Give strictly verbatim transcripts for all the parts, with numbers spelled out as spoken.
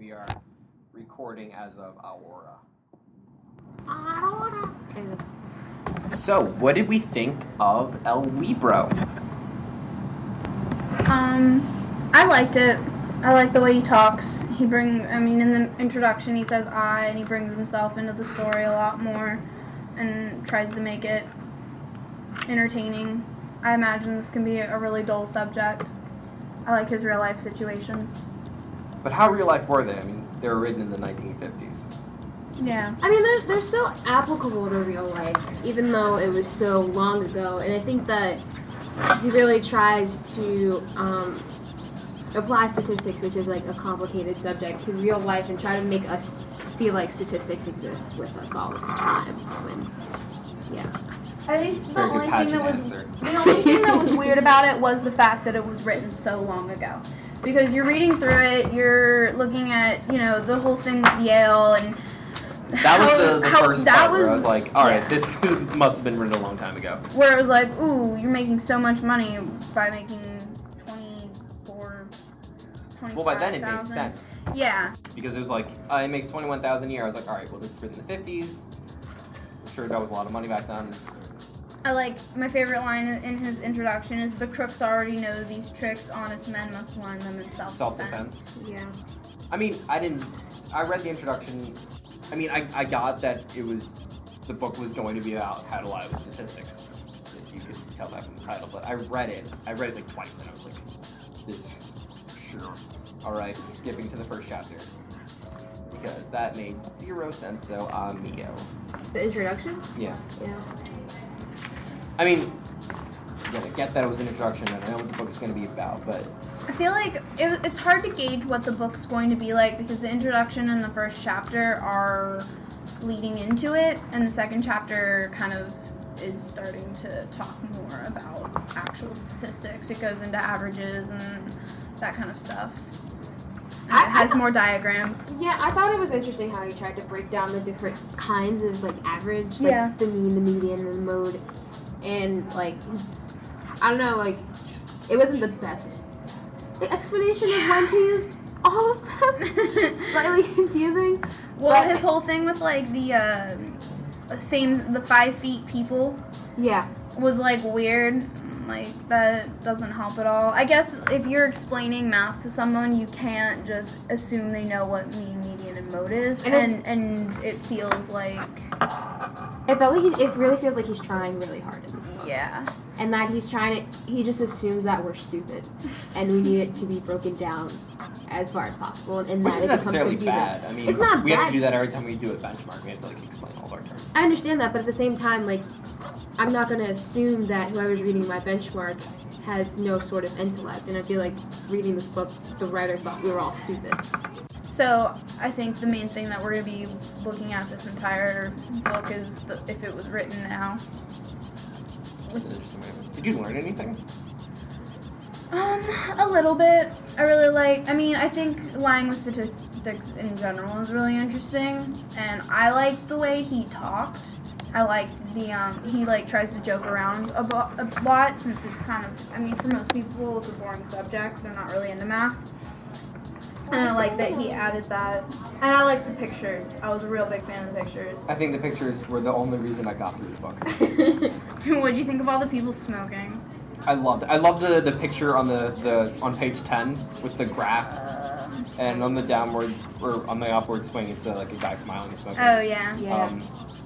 we are recording as of Aurora. Aurora. So, what did we think of El Libro? Um, I liked it. I like the way he talks. He bring, I mean, in the introduction he says I, and he brings himself into the story a lot more, and tries to make it entertaining. I imagine this can be a really dull subject. I like his real life situations. But how real life were they? I mean, they were written in the nineteen fifties. Yeah. I mean, they're, they're still applicable to real life, even though it was so long ago. And I think that he really tries to um, apply statistics, which is like a complicated subject, to real life and try to make us feel like statistics exist with us all the time. When, yeah. I think the Very good only thing that was answer. the only thing that was weird about it was the fact that it was written so long ago. Because you're reading through it, you're looking at, you know, the whole thing with Yale and That was how, the, the how, first that part was, where I was like, all right, yeah. this must have been written a long time ago. Where it was like, ooh, you're making so much money by making twenty-four, twenty-five Well, by then it made thousand. sense. Yeah. Because it was like, uh, it makes twenty-one thousand a year. I was like, all right, well, this is written in the fifties. I'm sure that was a lot of money back then. I like, my favorite line in his introduction is, the crooks already know these tricks, honest men must learn them in self-defense. Self-defense. Yeah. I mean, I didn't, I read the introduction. I mean, I, I got that it was, the book was going to be about how to lie with statistics. If you could tell that from the title. But I read it. I read it like twice and I was like, this, sure. All right, skipping to the first chapter. Because that made zero sense, so amigo. The introduction? Yeah. Yeah. I mean, yeah, I get that it was an introduction and I know what the book is going to be about, but I feel like it, it's hard to gauge what the book's going to be like because the introduction and the first chapter are leading into it, and the second chapter kind of is starting to talk more about actual statistics. It goes into averages and that kind of stuff. And I- it has I- more diagrams. Yeah, I thought it was interesting how he tried to break down the different kinds of like average, like Yeah. the mean, the median, and the mode, and like I don't know, like it wasn't the best explanation of when to use all of them. Slightly confusing. Well, but- his whole thing with like the uh, same the five feet people Yeah. was like weird. Like, that doesn't help at all. I guess if you're explaining math to someone, you can't just assume they know what mean, median, and mode is, And and and it feels like, It felt like he, it really feels like he's trying really hard in this book. yeah. And that he's trying to, he just assumes that we're stupid, and we need it to be broken down as far as possible, and which that is it becomes necessarily confusing. bad. I mean, It's not we have bad. to do that every time we do a benchmark. We have to like explain all of our terms. I understand that, but at the same time, like, I'm not going to assume that whoever's reading my benchmark has no sort of intellect, and I feel like reading this book, the writer thought we were all stupid. So I think the main thing that we're going to be looking at this entire book is the, if it was written now. That's an interesting way. Did you learn anything? Um, a little bit. I really like, I mean, I think lying with statistics in general is really interesting, and I liked the way he talked. I liked the, um, he, like, tries to joke around a, bo- a lot, since it's kind of, I mean, for most people, it's a boring subject. They're not really into math. And I like that he added that. And I like the pictures. I was a real big fan of the pictures. I think the pictures were the only reason I got through the book. What'd you think of all the people smoking? I loved it. I love the, the picture on the, the on page ten with the graph, Uh, and on the downward or on the upward swing, it's a, like a guy smiling and smoking. oh, yeah. Yeah. Um,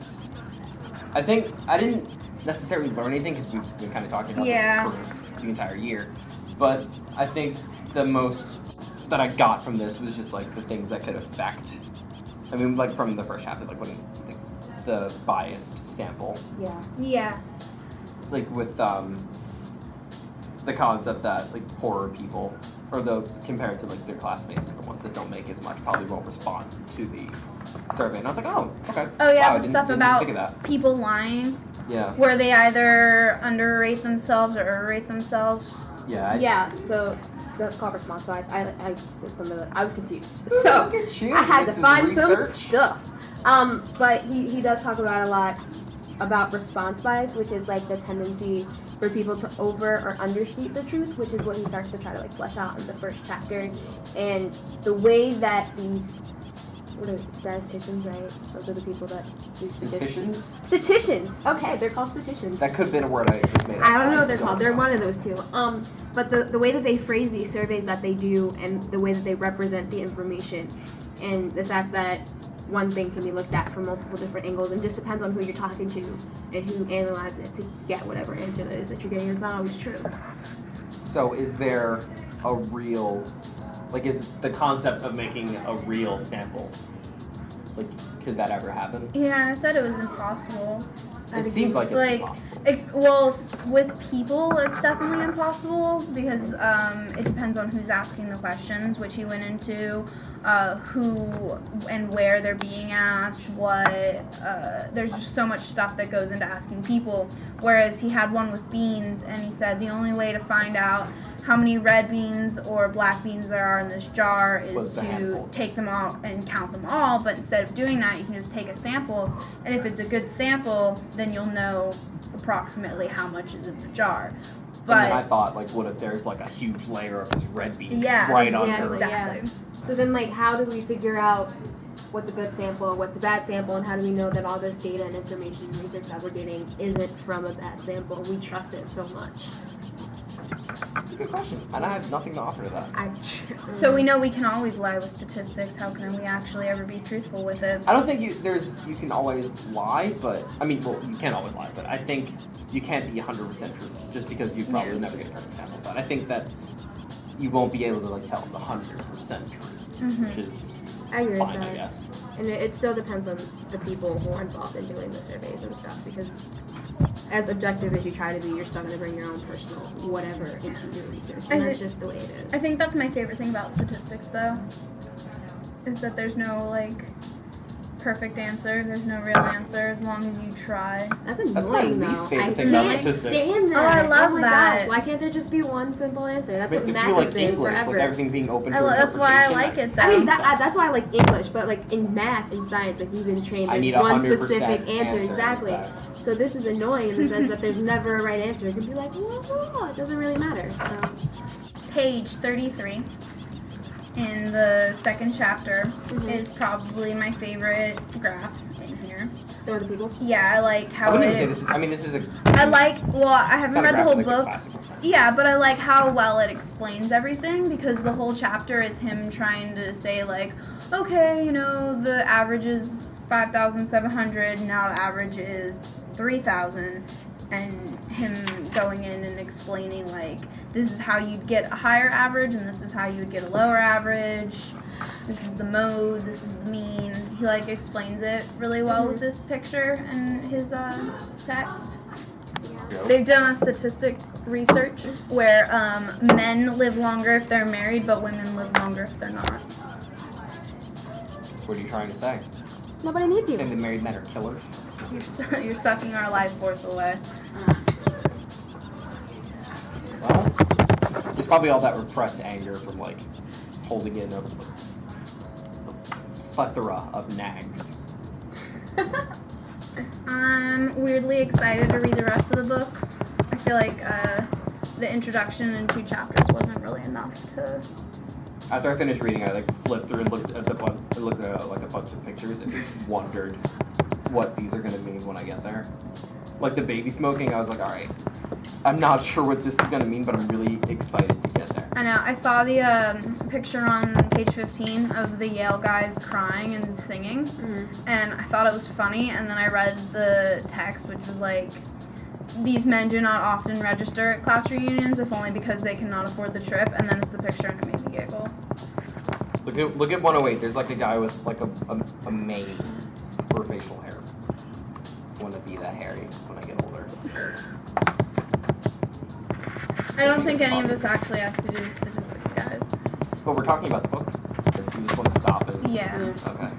I think I didn't necessarily learn anything because we've been kind of talking about Yeah. this for the entire year, but I think the most that I got from this was just like the things that could affect. I mean, like from the first chapter, like when like, the biased sample, Yeah. Yeah. like with um, the concept that like poorer people, or the compared to like their classmates, the ones that don't make as much, probably won't respond to the survey. And I was like, oh, okay. Oh, yeah, Wow, I the didn't- stuff didn't about think of that. people lying, Yeah, where they either underrate themselves or overrate themselves. yeah. I, Yeah, so that's called response bias. I, I did some of the, I was confused. Ooh, So look at you. I had This to is find some research. stuff. Um, but he, he does talk about a lot about response bias, which is like the tendency for people to over or understate the truth, which is what he starts to try to like flesh out in the first chapter. And the way that these what are statisticians, right? Those are the people that do Statisticians? Statisticians. Okay, they're called statisticians. That could have been a word I just made up. I don't know what they're don't called. know. They're one of those two. Um, but the the way that they phrase these surveys that they do, and the way that they represent the information, and the fact that one thing can be looked at from multiple different angles, and just depends on who you're talking to and who analyzes it to get whatever answer that is that you're getting. It's not always true. So is there a real, like, is the concept of making a real sample, like, could that ever happen? Yeah, I said it was impossible. I It think seems like it's like, impossible. Ex- well, s- with people, it's definitely impossible because um, it depends on who's asking the questions, which he went into, uh, who and where they're being asked, what. Uh, there's just so much stuff that goes into asking people. Whereas he had one with beans, and he said the only way to find out how many red beans or black beans there are in this jar is Was the to handful. take them all and count them all, but instead of doing that, you can just take a sample, and if it's a good sample, then you'll know approximately how much is in the jar. And then I But thought, like, what if there's, like, a huge layer of this red bean Yeah, right exactly. under? exactly. So then, like, how do we figure out what's a good sample, what's a bad sample, and how do we know that all this data and information and research that we're getting isn't from a bad sample? We trust it so much. That's a good question, and I have nothing to offer to that. I. So we know we can always lie with statistics. How can we actually ever be truthful with it? I don't think you there's you can always lie, but I mean, well, you can always lie, but I think you can't be one hundred percent true just because you probably Yeah. never get a perfect sample. But I think that you won't be able to like tell the one hundred percent truth, Mhm. which is I agree fine, with I that. guess. And it, it still depends on the people who are involved in doing the surveys and stuff, because as objective as you try to be, you're still going to bring your own personal whatever into your research, I and that's thi- just the way it is. I think that's my favorite thing about statistics, though, is that there's no like perfect answer. There's no real answer as long as you try. That's annoying, That's my least though. favorite I thing about can't statistics. stand that. Oh, I love my that. Gosh, why can't there just be one simple answer? That's Makes what it math feel has like been English, forever. with everything being open to I, lo- that's why I interpretation. like it, though. I mean, that, uh, that's why I like English, but like in math and science, like you've been trained I there's need a one hundred specific percent answer, exactly. So this is annoying in the sense that there's never a right answer. It could be like, whoa, whoa, it doesn't really matter. So Page thirty-three in the second chapter Mhm. is probably my favorite graph in here. there are the people. Yeah, I like I how wouldn't it. even say this. Is, I mean, this is a. I like. Well, I it's haven't not a read the whole graphic, like a book. classical sense. Yeah, but I like how well it explains everything because the whole chapter is him trying to say like, okay, you know, the average is five thousand seven hundred. Now the average is three thousand, and him going in and explaining like this is how you'd get a higher average and this is how you would get a lower average. This is the mode. This is the mean. He like explains it really well with this picture and his uh, text. Yep. They've done a statistic research where um, men live longer if they're married, but women live longer if they're not. What are you trying to say? Nobody needs Saying you. that married men are killers? You're su- you're sucking our life force away. Well, there's probably all that repressed anger from like holding in a, a plethora of nags. I'm weirdly excited to read the rest of the book. I feel like uh, the introduction in two chapters wasn't really enough to. After I finished reading, I like flipped through and looked at the bun- I looked at uh, like a bunch of pictures and wondered what these are gonna mean when I get there. Like the baby smoking, I was like, all right, I'm not sure what this is gonna mean, but I'm really excited to get there. I know. I saw the um, picture on page fifteen of the Yale guys crying and singing, Mhm. and I thought it was funny. And then I read the text, which was like, "These men do not often register at class reunions, if only because they cannot afford the trip." And then it's a picture, and it made me giggle. Look at look at one oh eight. There's like a guy with like a a, a mane for facial hair. I want to be that hairy when I get older. I don't think any of this actually has to do with statistics, guys. But we're talking about the book. Let's see this one stop and. Yeah. Okay.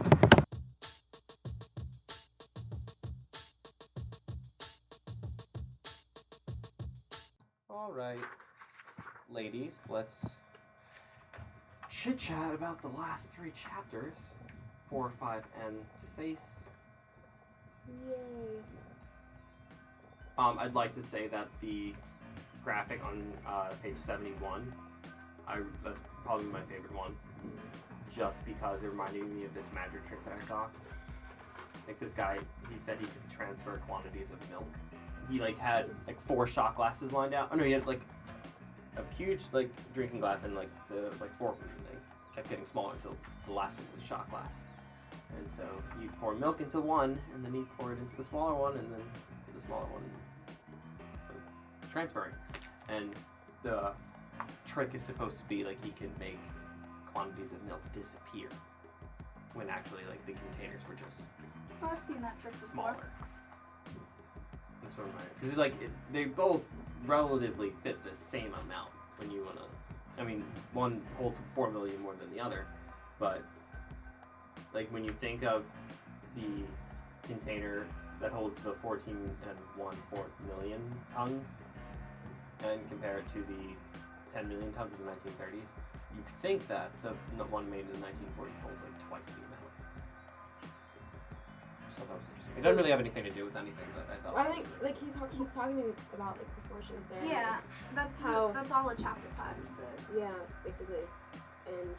All right, ladies, let's chit chat about the last three chapters, four, five, and six. Yay. Um, I'd like to say that the graphic on uh, page seventy-one, I that's probably my favorite one, just because it reminded me of this magic trick that I saw. Like this guy, he said he could transfer quantities of milk. He like had like four shot glasses lined out. Oh no, he had like a huge like drinking glass and like the like fork and they kept getting smaller until the last one was a shot glass. And so you pour milk into one, and then you pour it into the smaller one, and then the smaller one. So it's transferring. And the trick is supposed to be like he can make quantities of milk disappear, when actually like the containers were just Oh, I've seen that trick before. smaller. That's what I'm because like it, they both relatively fit the same amount when you wanna. I mean, one holds four million more than the other, but like when you think of the container that holds the fourteen and one fourth million tons, and compare it to the ten million tons of the nineteen thirties, you'd think that the one made in the nineteen forties holds like twice the amount. So that was interesting. It doesn't really have anything to do with anything, but I thought. I think like he's talk- he's talking about like proportions there. Yeah, that's How- that's all a chapter five and six. Yeah, basically, and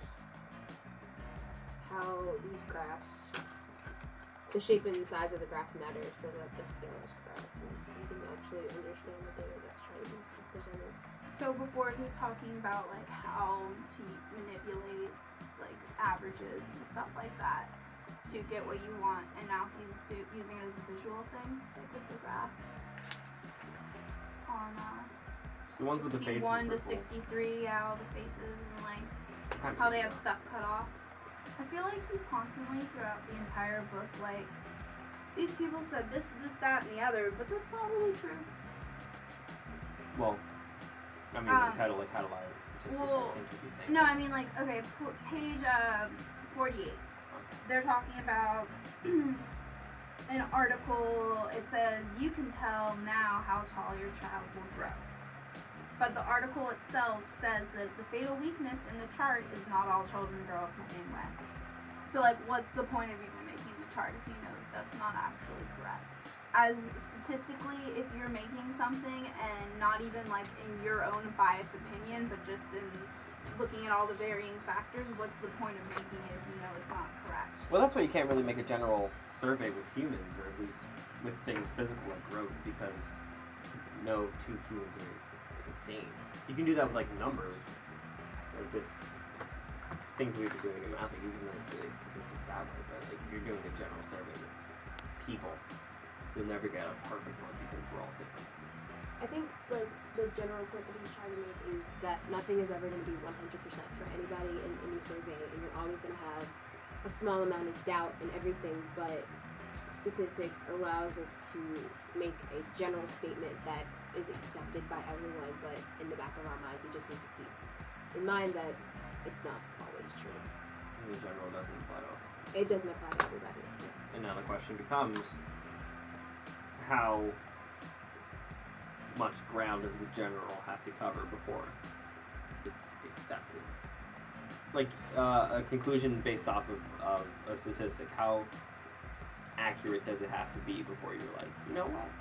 how these graphs, the shape and size of the graph matter, so that the scale is correct, and you can actually understand the data that's trying to be presented. So before he was talking about like how to manipulate like averages and stuff like that to get what you want, and now he's do- using it as a visual thing, like with the graphs. On uh, The ones with the faces sixty-one were to cool. sixty-three, yeah, all the faces and like Kind of how they have cool. stuff cut off. I feel like he's constantly throughout the entire book like these people said this, this, that, and the other, but that's not really true. Well, I mean, Um, the title, like, how to lie with statistics, well, I think would be saying. No, I mean like okay, p- page uh, forty-eight. Okay. They're talking about an article. It says you can tell now how tall your child will grow. But the article itself says that the fatal weakness in the chart is not all children grow up the same way. So like what's the point of even making the chart if you know that that's not actually correct? As statistically, if you're making something and not even like in your own biased opinion, but just in looking at all the varying factors, what's the point of making it if you know it's not correct? Well, that's why you can't really make a general survey with humans, or at least with things physical like growth, because no two humans are the same. You can do that with like numbers, like with things we've been doing in math, like you can manipulate statistics that way. But like if you're doing a general survey with people, you'll never get a perfect one because we're all different. I think like the general point that he's trying to make is that nothing is ever going to be one hundred percent for anybody in any survey, and you're always going to have a small amount of doubt in everything, but statistics allows us to make a general statement that is accepted by everyone, but in the back of our minds, we just need to keep in mind that it's not always true. And in general, doesn't apply to. It doesn't apply to everybody. And now the question becomes, how much ground does the general have to cover before it's accepted? Like uh, a conclusion based off of, of a statistic, how accurate does it have to be before you're like, you know what?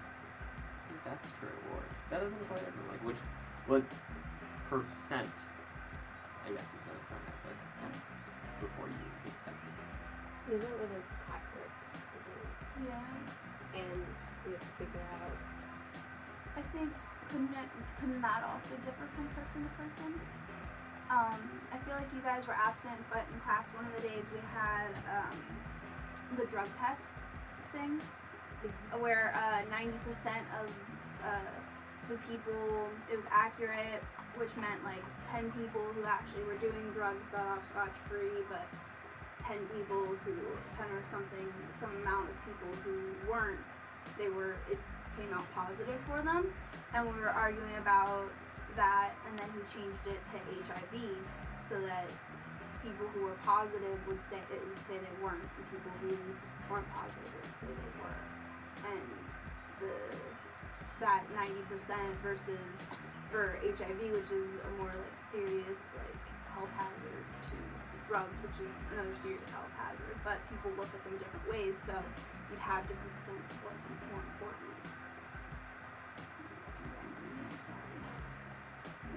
I think that's true, or that doesn't apply to everyone. Like which, what percent? I guess is the premise. Like before you accept it. These are really classmates, Yeah. and we have to figure out. I think couldn't it, couldn't that also differ from person to person? Um, I feel like you guys were absent, but in class one of the days we had um, the drug test thing, where uh, ninety percent of uh, the people, it was accurate, which meant like ten people who actually were doing drugs got off scotch-free, but ten people who, ten or something, some amount of people who weren't, they were, it came out positive for them, and we were arguing about that, and then he changed it to H I V so that people who were positive would say it would say they weren't, and people who weren't positive would say they were, and the that ninety percent versus for H I V, which is a more like serious like health hazard, to drugs, which is another serious health hazard, but people look at them different ways, so you'd have different percents of what's more important.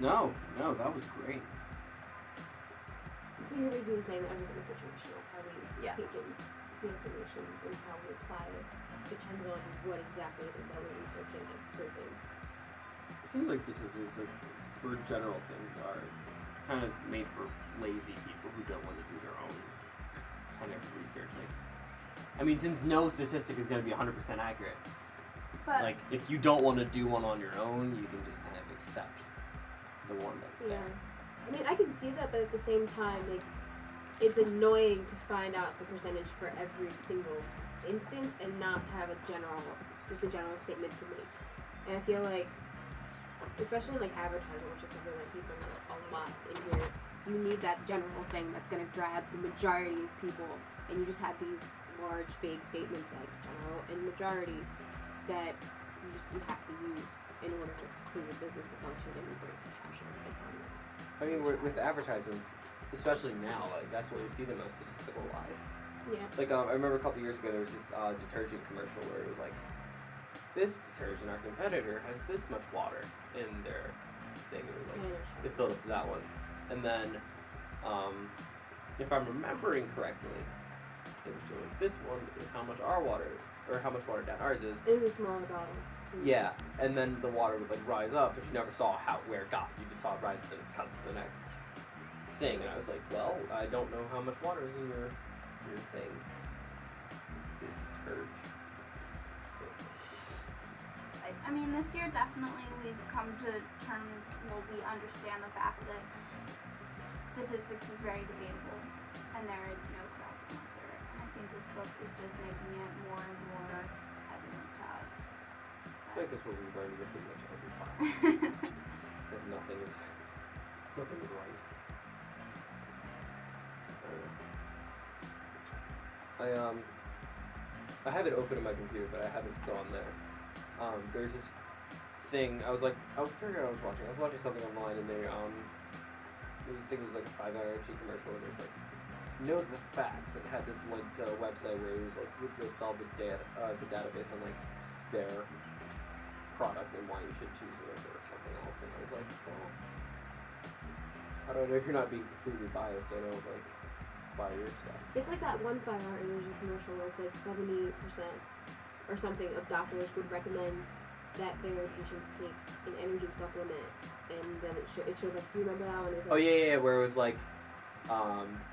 No, no, that was great. So you're basically saying that everything is situational. How we Yes. take in the information and how we apply it depends on what exactly it is that we're researching and proving. It seems like statistics, like for general things, are kind of made for lazy people who don't want to do their own kind of research. Like, I mean, since no statistic is going to be one hundred percent accurate, But like if you don't want to do one on your own, you can just kind of accept the one that's Yeah. there. I mean, I can see that, but at the same time, like, it's annoying to find out the percentage for every single instance and not have a general, just a general statement to make. And I feel like, especially like advertising, which is something that he brings up a lot in here, you need that general thing that's going to grab the majority of people, and you just have these large, vague statements like general and majority that you just you have to use in order for your business to function and in order to capture income. I mean, with, with advertisements, especially now, like that's where you see the most statistical lies. Yeah. Like um, I remember a couple years ago there was this uh, detergent commercial where it was like, this detergent, our competitor, has this much water in their thing. It was like it filled up to that one, and then, um, if I'm remembering correctly, it was showing this one is how much our water or how much water down ours is. It was a smaller bottle. Yeah, and then the water would like rise up, but you never saw how where it got. You just saw it rise and then cut to the next thing, and I was like, well, I don't know how much water is in your your thing. Your detergent. I, I mean, this year definitely we've come to terms. Well, we understand the fact that statistics is very debatable, and there is no correct answer. And I think this book is just making it more and more evident to us. I think that's what we learned with pretty much every class. That nothing is nothing is right. I, don't know. I um I have it open in my computer, but I haven't gone there. Um, there's this thing. I was like, I was figuring out what I was watching. I was watching something online, and they um, I think it was like a five-hour G commercial, and it was like, know the facts, and it had this link to a website where it would like would list all the data, uh, the database on like their product and why you should choose it over something else. And I was like, well, I don't know if you're not being completely biased. I don't like buy your stuff. It's like that one five-hour energy commercial where it's like seventy percent or something of doctors would recommend that their patients take an energy supplement, and then it, sh- it showed like, you remember that one? It was like, Oh yeah, yeah, yeah, where it was like, um,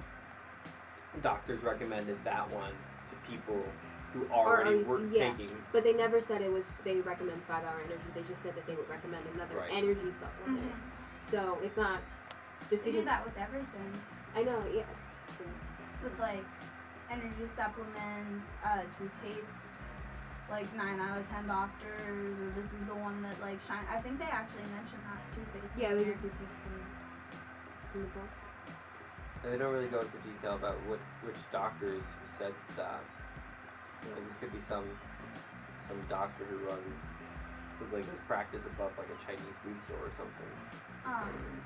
doctors recommended that one to people who already already- were yeah. taking. But they never said it was, they recommend five-hour energy. They just said that they would recommend another Right. energy supplement. Mhm. So it's not just They do because, that with everything. I know, yeah. So, With like energy supplements, uh, toothpaste. Like nine out of ten doctors, or this is the one that like shine. I think they actually mentioned that toothpaste. yeah, in there's a there. toothpaste in, in the book. And they don't really go into detail about what which doctors said that. Like it could be some some doctor who runs who like his practice above like a Chinese food store or something. Um,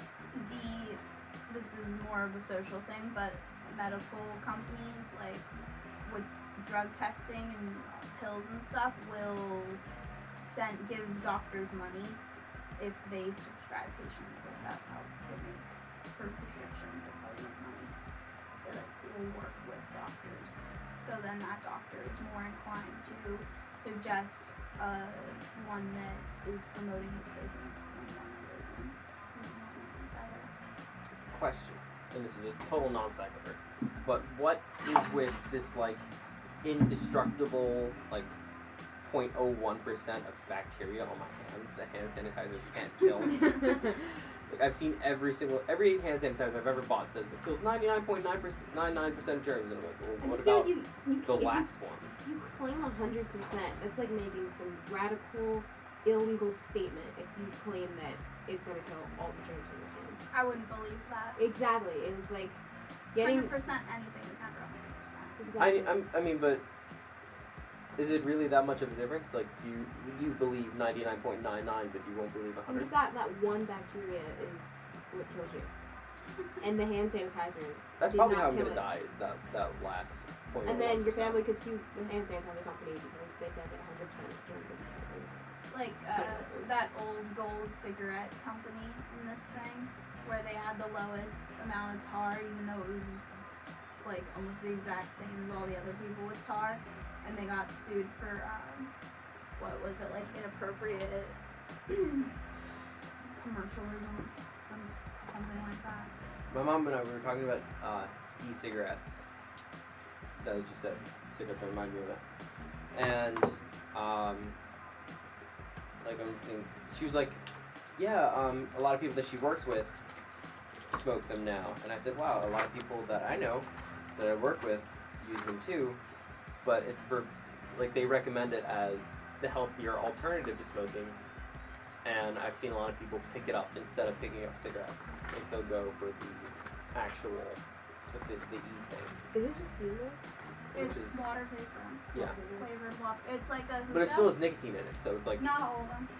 the this is more of a social thing, but medical companies like with drug testing and pills and stuff will send give doctors money if they subscribe patients. Like that's how they make for prescriptions. That's how they make money. They like will work with doctors, so then that doctor is more inclined to suggest uh, one that is promoting his business than one that isn't. Mm, better. Question, and this is a total non sequitur, but what is with this like indestructible like zero point zero one percent of bacteria on my hands that hand sanitizer can't kill? Like I've seen every single every hand sanitizer I've ever bought says it kills ninety-nine point nine nine percent of germs, and I'm like, well, I what just feel about like you, you, the if you- last one? You claim one hundred percent. That's like making some radical, illegal statement if you claim that it's going to kill all the germs in your hands. I wouldn't believe that. Exactly. And it's like one getting. hundred percent anything is never one hundred percent. Exactly. I, I'm, I mean, but is it really that much of a difference? Like, do you you believe ninety-nine point nine nine, but you won't believe one And hundred? you thought that one bacteria is what kills you. And the hand sanitizer. That's did probably not how I'm kill gonna it. die. Is that that last point? And then your family could sue the hand sanitizer company because they said that one hundred percent of germs would kill your hands. like uh, that old gold cigarette company in this thing, where they had the lowest amount of tar, even though it was like almost the exact same as all the other people with tar, and they got sued for um, what was it, like inappropriate commercialism, some something like that. My mom and I we were talking about uh, e-cigarettes. That you said cigarettes remind me of it, and um, like I was saying, she was like, yeah, um, a lot of people that she works with smoke them now, and I said, wow, a lot of people that I know that I work with use them too, but it's for like they recommend it as the healthier alternative to smoking. And I've seen a lot of people pick it up instead of picking up cigarettes. Like they'll go for the actual, the, the, the E thing. Is it just you? Which It's is- water vapor. Yeah. Flavored water. It's like a But it hookah. still has nicotine in it, so it's like, Not all of them.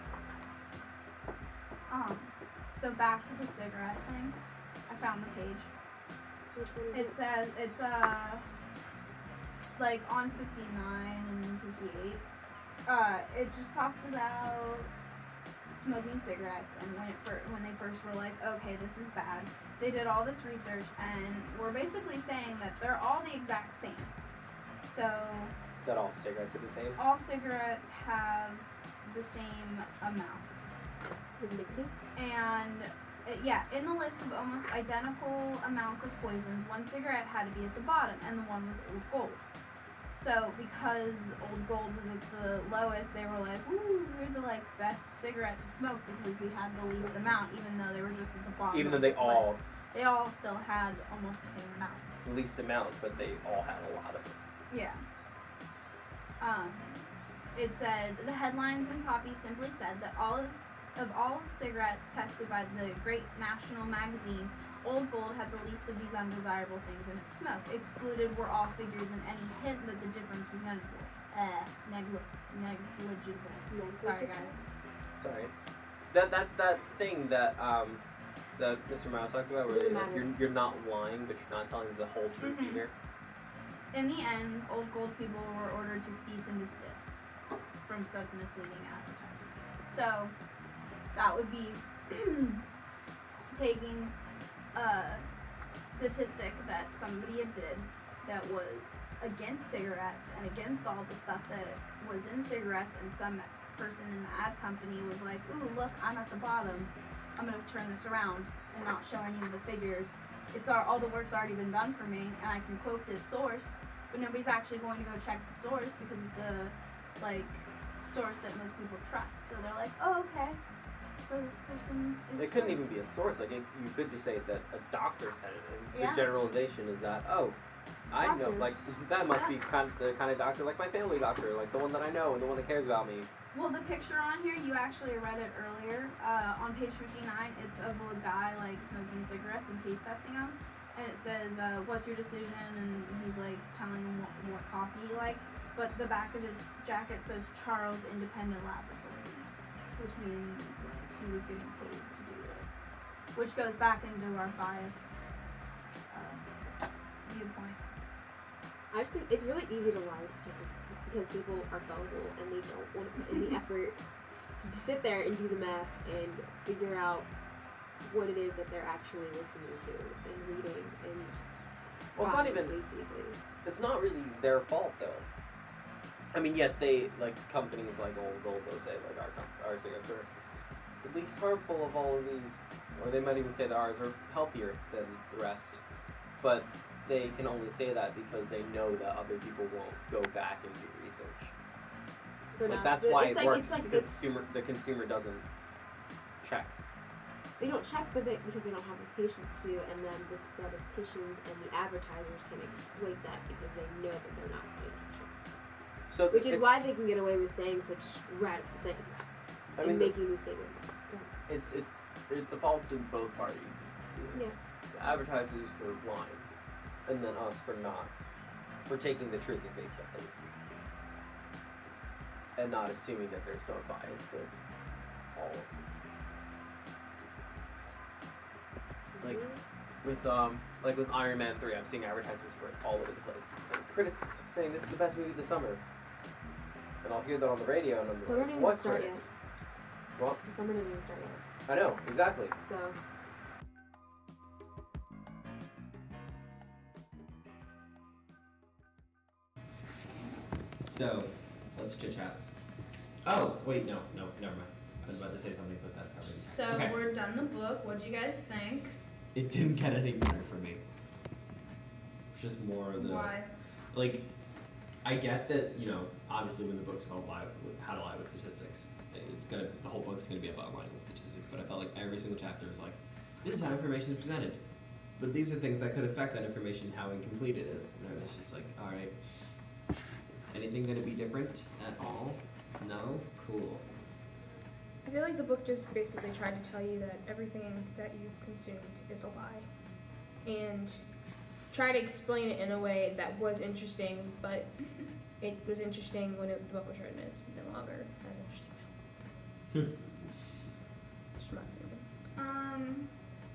Um, so back to the cigarette thing. I found the page. Which one is It says it's uh like on fifty-nine and fifty-eight. Uh, it just talks about smoking cigarettes, and when it fir- when they first were like, okay, this is bad. They did all this research, and we're basically saying that they're all the exact same. So that all cigarettes are the same. all cigarettes have the same amount. with nicotine? And uh, yeah, in the list of almost identical amounts of poisons, one cigarette had to be at the bottom, and the one was Old Gold. So because Old Gold was at the lowest, they were like, "Ooh, we're the like best cigarette to smoke because we had the least amount," even though they were just at the bottom. Even of though they this all, list. They all still had almost the same amount. the least amount, but they all had a lot of it. Yeah. Um, it said the headlines and copy simply said that all of, of all cigarettes tested by the Great National Magazine, Old Gold had the least of these undesirable things in its smoke. Excluded were all figures and any hint that the difference was negligible. Uh, negli- negligible. Sorry, guys. Sorry. That that's that thing that um that Mister Mouse talked about, where Doesn't like, matter. you're you're not lying, but you're not telling the whole truth Mhm. either. In the end, Old Gold people were ordered to cease and desist from such misleading advertising. So, that would be taking a statistic that somebody had did that was against cigarettes and against all the stuff that was in cigarettes, and some person in the ad company was like, ooh, look, I'm at the bottom. I'm going to turn this around and not show any of the figures. It's all, all the work's already been done for me, and I can quote this source, but nobody's actually going to go check the source because it's a, like, source that most people trust. So they're like, oh, okay. So this person is It couldn't true. even be a source. Like it, you could just say that a doctor said it, and Yeah. the generalization is that oh, I know, Doctors. like that must be kind of the kind of doctor, like my family doctor, like the one that I know and the one that cares about me. Well, the picture on here, you actually read it earlier. Uh, on page fifty-nine, it's of a guy, like, smoking cigarettes and taste testing them. And it says, uh, what's your decision? And he's, like, telling him what, what coffee he liked. But the back of his jacket says Charles Independent Laboratory, which means, like, he was getting paid to do this. Which goes back into our bias uh, viewpoint. I just think it's really easy to lie to statistics because people are gullible and they don't want to put in the effort to, to sit there and do the math and figure out what it is that they're actually listening to and reading and Well, it's not following, even. basically. It's not really their fault though. I mean, yes, they like companies like Old Gold will say like our com- our cigarettes are the least harmful of all of these, or they might even say that ours are healthier than the rest. But they can only say that because they know that other people won't go back and do research. So Like now that's it's why it's it like, works It's like because the it's, consumer the consumer doesn't check. they don't check, but they, because they don't have the patience to, and then the statisticians and the advertisers can exploit that because they know that they're not paying attention. So Which is it's, why they can get away with saying such radical things I and mean, making these statements. it's it's it, the fault's in both parties. It's the, Yeah. the advertisers for lying, and then us for not, for taking the truth at face value, and not assuming that there's some bias with all of them. Like with um like with Iron Man three, I'm seeing advertisements for it all over the place. It's like critics saying this is the best movie of the summer, and I'll hear that on the radio, and I'm So we're not like, even what start critics? Well, The summer didn't even start yet. I know, exactly. So, So, let's chit chat. Oh, wait, no, no, never mind. I was about to say something, but that's covered. So Okay. we're done the book. What do you guys think? It didn't get any better for me. It's just more of the Why? like. I get that, you know, obviously when the book's called Lie, How to Lie with Statistics, it's gonna the whole book's gonna be about lying with statistics. But I felt like every single chapter is like, this is how information is presented. But these are things that could affect that information, how incomplete it is. And it's just like, all right, is anything gonna be different at all? No, cool. I feel like the book just basically tried to tell you that everything that you've consumed is a lie. And try to explain it in a way that was interesting, but it was interesting when it, the book was written. It's no longer as interesting now. Just my opinion. Um,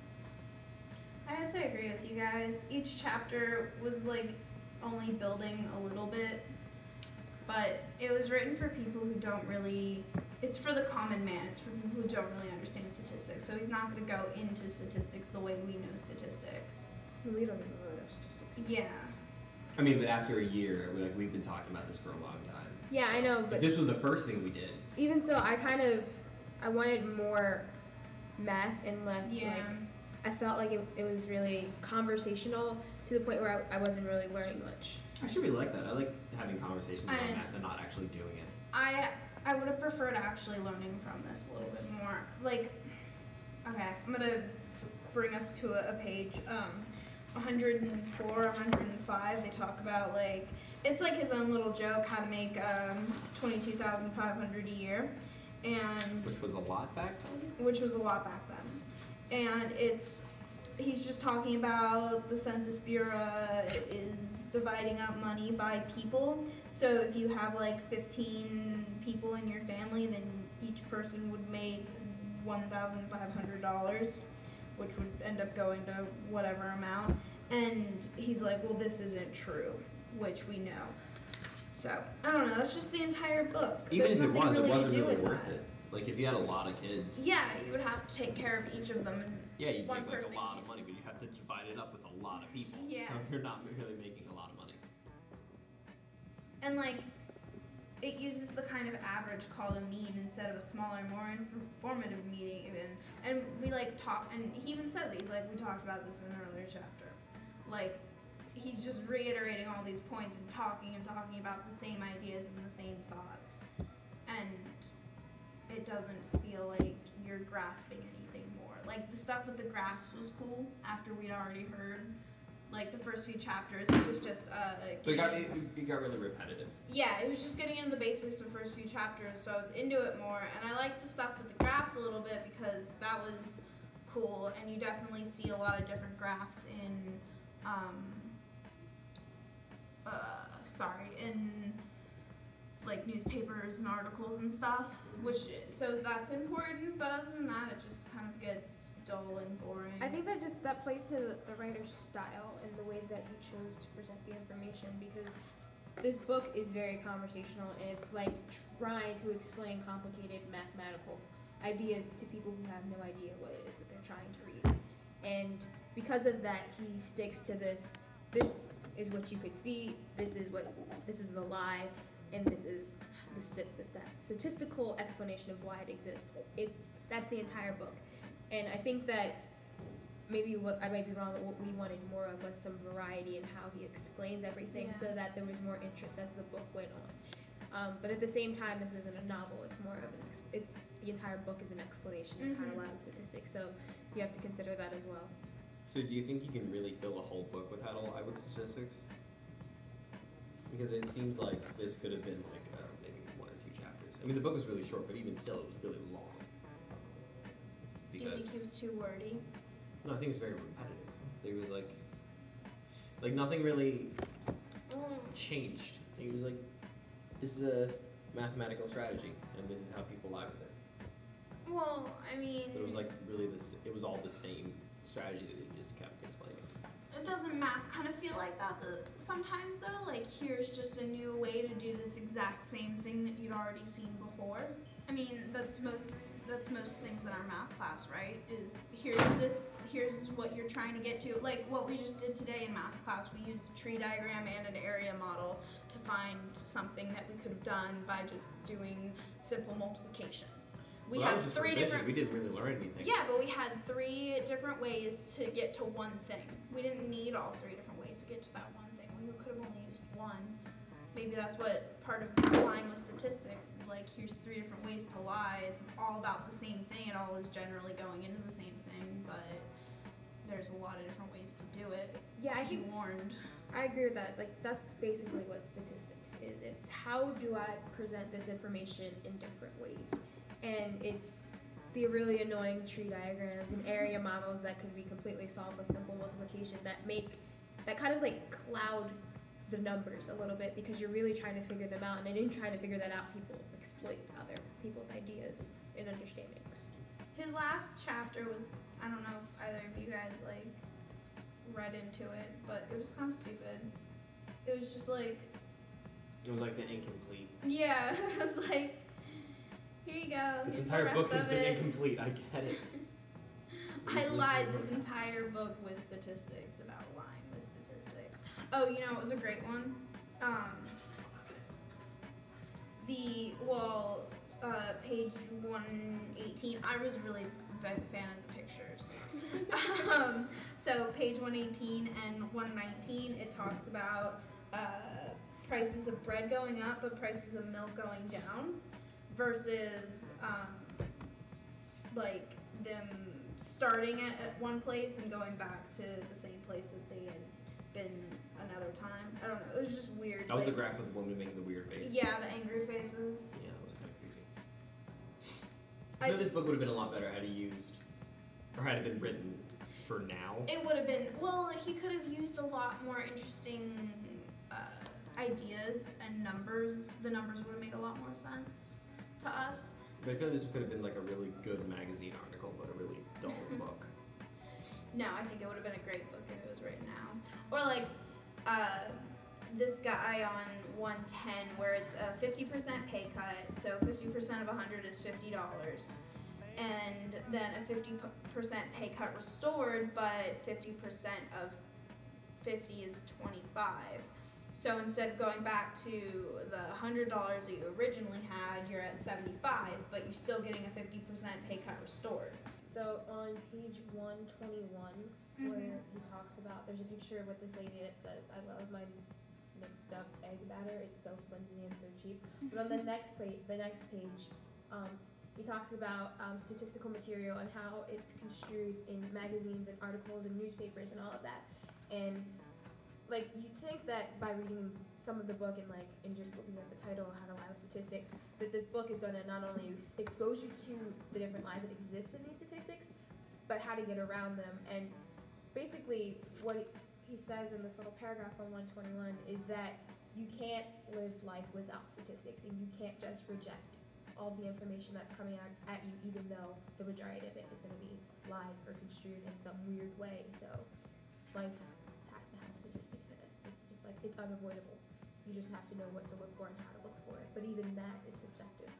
I guess I agree with you guys. Each chapter was like only building a little bit, but it was written for people who don't really. It's for the common man. It's for people who don't really understand statistics. So he's not going to go into statistics the way we know statistics. We don't even know those statistics. Yeah. I mean, but after a year, we like we've been talking about this for a long time. Yeah, I know, but If this was the first thing we did, even so, I kind of, I wanted more math and less Yeah. like, I felt like it, it was really conversational to the point where I, I wasn't really learning much. I should really like that. I like having conversations I about didn't- math and not actually doing it. I I would have preferred actually learning from this a little bit more. Like, okay, I'm gonna bring us to a, a page. Um, one hundred four, one hundred five. They talk about like it's like his own little joke how to make um, twenty-two thousand five hundred a year, and Which was a lot back then. which was a lot back then. And it's he's just talking about the Census Bureau is dividing up money by people. So if you have like fifteen people in your family, then each person would make one thousand five hundred dollars, which would end up going to whatever amount. And he's like, well, this isn't true, which we know. So I don't know. That's just the entire book. Even There's if it nothing was, really it to wasn't do really with worth that. it. Like if you had a lot of kids, Yeah, you would have to take care of each of them. And yeah, you'd one make like a person lot can't. of money, but you have to divide it up with a lot of people. Yeah. So you're not really making a lot of money. And like, it uses the kind of average called a mean instead of a smaller, more informative meaning even. And we like talk, and he even says it, he's like, we talked about this in an earlier chapter. Like, he's just reiterating all these points and talking and talking about the same ideas and the same thoughts. And it doesn't feel like you're grasping anything more. Like, the stuff with the graphs was cool after we'd already heard. Like, the first few chapters, it was just, uh, But it got getting- it, it got really repetitive. yeah, it was just getting into the basics of the first few chapters, so I was into it more. And I liked the stuff with the graphs a little bit because that was cool, and you definitely see a lot of different graphs in, um, uh, sorry, in like newspapers and articles and stuff, which, so that's important, but other than that, it just kind of gets dull and boring. I think that just that plays to the, the writer's style and the way that he chose to present the information, because this book is very conversational and it's like trying to explain complicated mathematical ideas to people who have no idea what it is that they're trying to read. And because of that, he sticks to this, this is what you could see, this is what, this is a lie, and this is the, st- the stat- statistical explanation of why it exists. It's, that's the entire book. And I think that maybe what I might be wrong, but what we wanted more of was some variety in how he explains everything, Yeah. so that there was more interest as the book went on. Um, but at the same time, this isn't a novel; it's more of an ex- it's the entire book is an explanation of how to Mhm. lie with statistics. So you have to consider that as well. So do you think you can really fill a whole book with how to lie with statistics? Because it seems like this could have been like uh, maybe one or two chapters. I mean, the book was really short, but even still, it was really long. Do you think Because he was too wordy? no, I think it was very repetitive. It was like, like nothing really changed. It was like, this is a mathematical strategy, and this is how people lie with it. Well, I mean, But it was like really this. It was all the same strategy that he just kept explaining. it doesn't math kind of feel like that the, sometimes though? Like, here's just a new way to do this exact same thing that you'd already seen before. I mean, that's most that's most things in our math class, right? Is here's this, here's what you're trying to get to. Like what we just did today in math class, we used a tree diagram and an area model to find something that we could have done by just doing simple multiplication. We well, that had was just three revision. different. We didn't really learn anything. Yeah, but we had three different ways to get to one thing. We didn't need all three different ways to get to that one thing. We could have only used one. Maybe that's what part of this line with statistics is like, here's three different ways to lie. It's all about the same thing. It all is generally going into the same thing, but there's a lot of different ways to do it. Yeah, I Be think warned. I agree with that. Like that's basically what statistics is. It's how do I present this information in different ways, and it's the really annoying tree diagrams and area models that can be completely solved with simple multiplication that make that kind of like cloud the numbers a little bit because you're really trying to figure them out, and in trying to figure that out, people exploit other people's ideas and understandings. His last chapter was, I don't know if either of you guys like read into it, but it was kind of stupid. It was just like, It was like the incomplete. yeah, it was like, here you go. This here's entire the book rest has of been it. incomplete. I get it. I Easily lied proven. this entire book with statistics about lying with statistics. Oh, you know, it was a great one. Um, the, well, uh, page one eighteen, I was really a big fan of the pictures. um, so page one eighteen and one nineteen, it talks about uh, prices of bread going up, but prices of milk going down, versus um, like them starting at, at one place and going back to the same place that they had been another time. I don't know. It was just weird. That was like, the graph with the woman making the weird face. Yeah, the angry faces. Yeah, that was kind of creepy. I I know this just, book would have been a lot better had he used, or had it been written for now. it would have been, well, he could have used a lot more interesting uh, ideas and numbers. The numbers would have made a lot more sense to us. But I feel like this could have been like a really good magazine article, but a really dull book. No, I think it would have been a great book if it was written now. Or like uh, this guy on one ten where it's a fifty percent pay cut, so fifty percent of one hundred is fifty dollars. And then a fifty percent pay cut restored, but fifty percent of fifty is twenty-five. So instead of going back to the one hundred dollars that you originally had, you're at seventy-five, but you're still getting a fifty percent pay cut restored. So on page one twenty-one, Mhm. where he talks about, there's a picture with this lady that says, "I love my mixed up egg batter. It's so flimsy and so cheap." But on the next page, the next page, um, he talks about um, statistical material and how it's construed in magazines and articles and newspapers and all of that. And like you'd think that by reading some of the book and like and just looking at the title, How to Lie with Statistics, that this book is going to not only ex- expose you to the different lies that exist in these statistics, but how to get around them. And basically what he says in this little paragraph on one twenty-one is that you can't live life without statistics, and you can't just reject all the information that's coming out at you, even though the majority of it is going to be lies or construed in some weird way. So life has to have statistics in it. It's just like, it's unavoidable. You just have to know what to look for and how to look for it. But even that is subjective.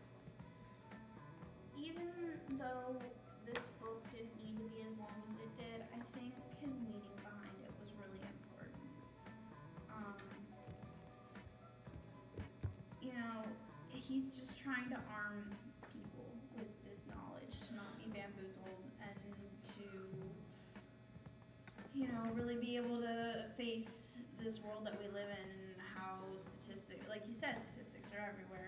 Even though this book didn't need to be as long as it did, I think his meaning behind it was really important. Um, you know, he's just trying to arm people with this knowledge to not be bamboozled and to, you know, really be able to face this world that we live in and how statistics, like you said, statistics are everywhere.